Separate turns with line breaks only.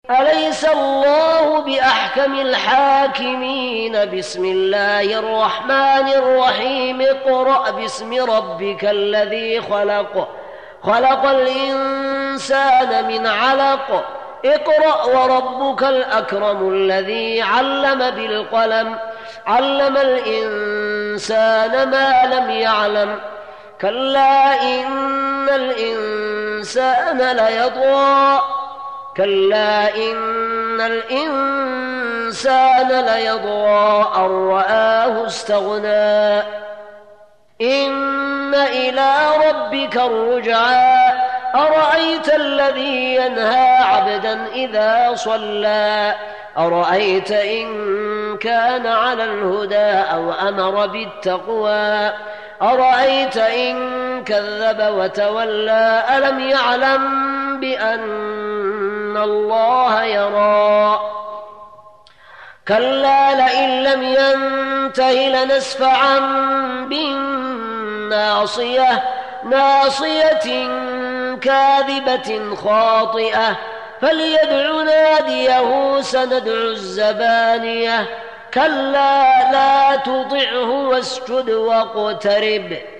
أليس الله بأحكم الحاكمين؟ بسم الله الرحمن الرحيم اقرأ باسم ربك الذي خلق، خلق الإنسان من علق، اقرأ وربك الأكرم الذي علم بالقلم، علم الإنسان ما لم يعلم، كلا إن الإنسان ليطغى، كلا إن الإنسان ليطغى أن رآه استغنى، إن إلى ربك الرجعى، أرأيت الذي ينهى عبدا إذا صلى، أرأيت إن كان على الهدى أو أمر بالتقوى، أرأيت إن كذب وتولى، ألم يعلم بأن الله يرى، كلا لئن لم ينته لنسفعا بالناصية، ناصية كاذبة خاطئة، فليدع ناديه سندع الزبانية، كلا لا تطعه واسجد واقترب.